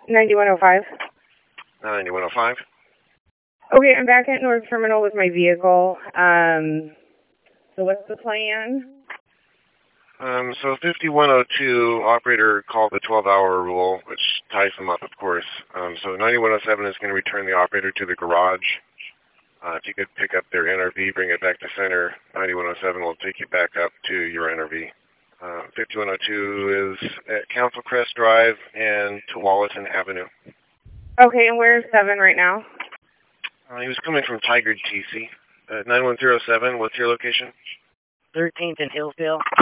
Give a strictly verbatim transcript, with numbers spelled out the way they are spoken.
ninety-one oh five. ninety-one oh five. Okay, I'm back at North Terminal with my vehicle. Um, so what's the plan? Um, so fifty-one oh two, operator called the twelve-hour rule, which ties them up, of course. Um, so ninety-one oh seven is going to return the operator to the garage. Uh, if you could pick up their N R V, bring it back to center, ninety-one oh seven will take you back up to your N R V. Uh, fifty-one oh two is at Council Crest Drive and Tualatin Avenue. Okay, and where's seven right now? Uh, he was coming from Tigard T C. Uh, nine one zero seven, what's your location? thirteenth and Hillsdale.